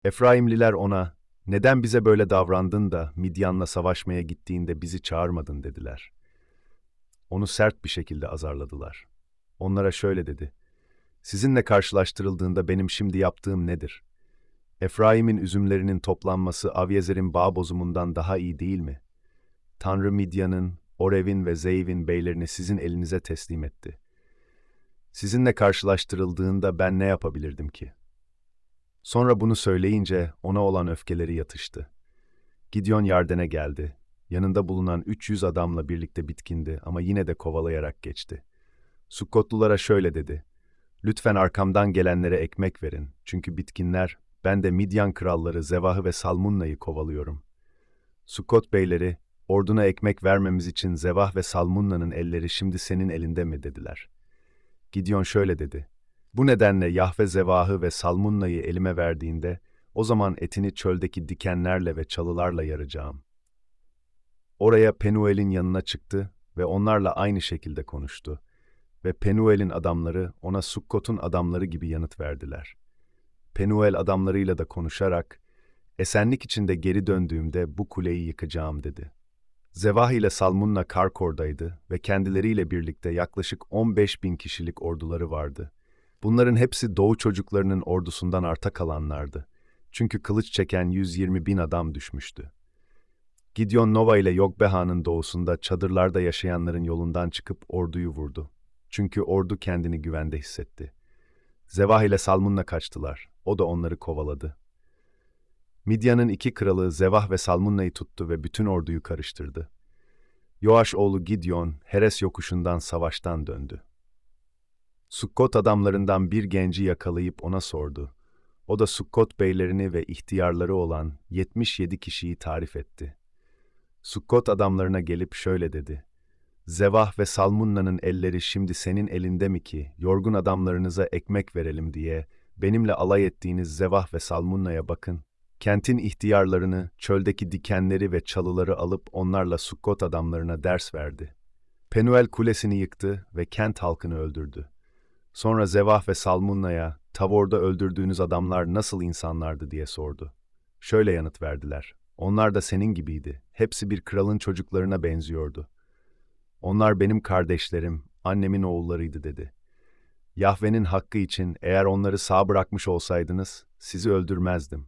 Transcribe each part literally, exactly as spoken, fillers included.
Efraimliler ona, "Neden bize böyle davrandın da Midyan'la savaşmaya gittiğinde bizi çağırmadın?" dediler. Onu sert bir şekilde azarladılar. Onlara şöyle dedi: "Sizinle karşılaştırıldığında benim şimdi yaptığım nedir? Efraim'in üzümlerinin toplanması Avyezer'in bağ bozumundan daha iyi değil mi? Tanrı Midyan'ın, Orev'in ve Zeyv'in beylerini sizin elinize teslim etti. Sizinle karşılaştırıldığında ben ne yapabilirdim ki?" Sonra bunu söyleyince ona olan öfkeleri yatıştı. Gidyon Yarden'e geldi. Yanında bulunan üç yüz adamla birlikte bitkindi ama yine de kovalayarak geçti. Sukkotlulara şöyle dedi: "Lütfen arkamdan gelenlere ekmek verin. Çünkü bitkinler, ben de Midyan kralları Zevah'ı ve Salmunna'yı kovalıyorum." Sukkot beyleri, "Orduna ekmek vermemiz için Zevah ve Salmunna'nın elleri şimdi senin elinde mi?" dediler. Gidyon şöyle dedi: "Bu nedenle Yahve Zevah'ı ve Salmunna'yı elime verdiğinde, o zaman etini çöldeki dikenlerle ve çalılarla yaracağım." Oraya Penuel'in yanına çıktı ve onlarla aynı şekilde konuştu. Ve Penuel'in adamları ona Sukkot'un adamları gibi yanıt verdiler. Penuel adamlarıyla da konuşarak, "Esenlik içinde geri döndüğümde bu kuleyi yıkacağım." dedi. Zevah ile Salmunna Karkor'daydı ve kendileriyle birlikte yaklaşık on beş bin kişilik orduları vardı. Bunların hepsi Doğu çocuklarının ordusundan arta kalanlardı. Çünkü kılıç çeken yüz yirmi bin adam düşmüştü. Gidyon Nova ile Yogbeha'nın doğusunda çadırlarda yaşayanların yolundan çıkıp orduyu vurdu. Çünkü ordu kendini güvende hissetti. Zevah ile Salmunna kaçtılar. O da onları kovaladı. Midyan'ın iki kralı Zevah ve Salmunna'yı tuttu ve bütün orduyu karıştırdı. Yoaş oğlu Gidyon, Heres yokuşundan savaştan döndü. Sukkot adamlarından bir genci yakalayıp ona sordu. O da Sukkot beylerini ve ihtiyarları olan yetmiş yedi kişiyi tarif etti. Sukkot adamlarına gelip şöyle dedi: "Zevah ve Salmunna'nın elleri şimdi senin elinde mi ki, yorgun adamlarınıza ekmek verelim diye, benimle alay ettiğiniz Zevah ve Salmunna'ya bakın. Kentin ihtiyarlarını, çöldeki dikenleri ve çalıları alıp onlarla Sukkot adamlarına ders verdi. Penuel kulesini yıktı ve kent halkını öldürdü. Sonra Zevah ve Salmunna'ya, Tavor'da öldürdüğünüz adamlar nasıl insanlardı diye sordu. Şöyle yanıt verdiler: Onlar da senin gibiydi. Hepsi bir kralın çocuklarına benziyordu. Onlar benim kardeşlerim, annemin oğullarıydı dedi. Yahve'nin hakkı için eğer onları sağ bırakmış olsaydınız, sizi öldürmezdim.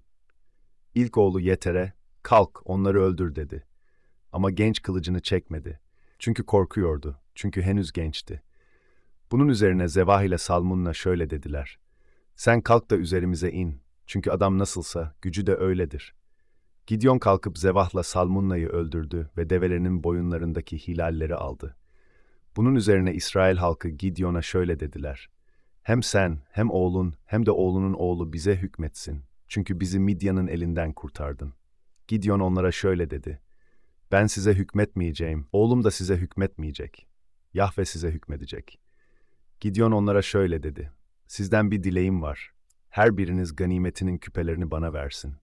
İlk oğlu Yeter'e, kalk onları öldür dedi. Ama genç kılıcını çekmedi. Çünkü korkuyordu, çünkü henüz gençti. Bunun üzerine Zevah ile Salmunna şöyle dediler: Sen kalk da üzerimize in, çünkü adam nasılsa gücü de öyledir. Gidyon kalkıp Zevah'la Salmunna'yı öldürdü ve develerinin boyunlarındaki hilalleri aldı. Bunun üzerine İsrail halkı Gidyon'a şöyle dediler: Hem sen, hem oğlun, hem de oğlunun oğlu bize hükmetsin. Çünkü bizi Midyan'ın elinden kurtardın. Gidyon onlara şöyle dedi: Ben size hükmetmeyeceğim, oğlum da size hükmetmeyecek. Yahve size hükmedecek. Gidyon onlara şöyle dedi: Sizden bir dileğim var. Her biriniz ganimetinin küpelerini bana versin.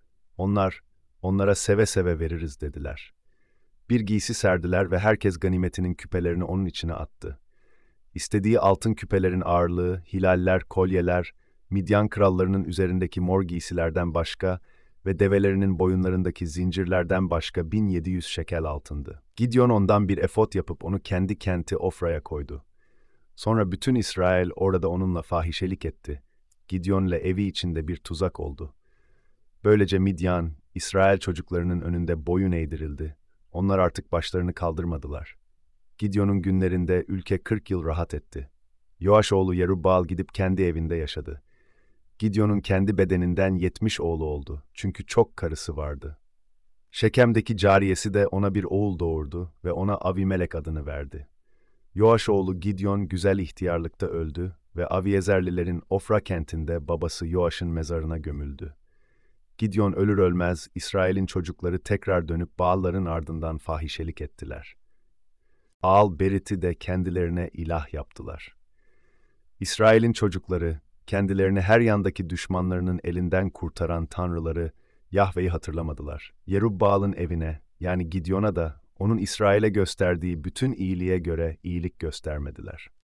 Onlar, onlara seve seve veririz dediler. Bir giysi serdiler ve herkes ganimetinin küpelerini onun içine attı. İstediği altın küpelerin ağırlığı, hilaller, kolyeler, Midyan krallarının üzerindeki mor giysilerden başka ve develerinin boyunlarındaki zincirlerden başka bin yedi yüz şekel altındı. Gidyon ondan bir efot yapıp onu kendi kenti Ofra'ya koydu. Sonra bütün İsrail orada onunla fahişelik etti. Gidyon'la evi içinde bir tuzak oldu. Böylece Midyan, İsrail çocuklarının önünde boyun eğdirildi. Onlar artık başlarını kaldırmadılar. Gidyon'un günlerinde ülke kırk yıl rahat etti. Yoaş oğlu Yerubbaal gidip kendi evinde yaşadı. Gidyon'un kendi bedeninden yetmiş oğlu oldu. Çünkü çok karısı vardı. Şekem'deki cariyesi de ona bir oğul doğurdu ve ona Avimelek adını verdi. Yoaş oğlu Gidyon güzel ihtiyarlıkta öldü ve Aviezerlilerin Ofra kentinde babası Yoaş'ın mezarına gömüldü. Gidyon ölür ölmez İsrail'in çocukları tekrar dönüp Baal'ların ardından fahişelik ettiler. Aal Berit'i de kendilerine ilah yaptılar. İsrail'in çocukları, kendilerini her yandaki düşmanlarının elinden kurtaran tanrıları, Yahve'yi hatırlamadılar. Yerubbaal'ın evine, yani Gidyon'a da, onun İsrail'e gösterdiği bütün iyiliğe göre iyilik göstermediler.